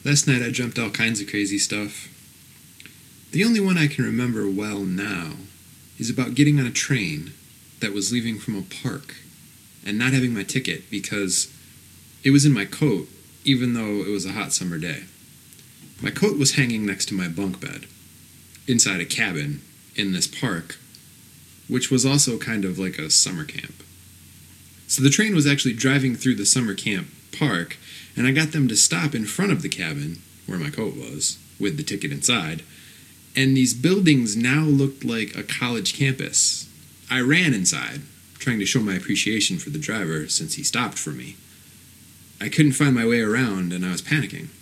Last night I dreamt all kinds of crazy stuff. The only one I can remember well now is about getting on a train that was leaving from a park and not having my ticket because it was in my coat, even though it was a hot summer day. My coat was hanging next to my bunk bed, inside a cabin in this park, which was also kind of like a summer camp. So the train was actually driving through the summer camp park, and I got them to stop in front of the cabin, where my coat was, with the ticket inside, and these buildings now looked like a college campus. I ran inside, trying to show my appreciation for the driver since he stopped for me. I couldn't find my way around, and I was panicking.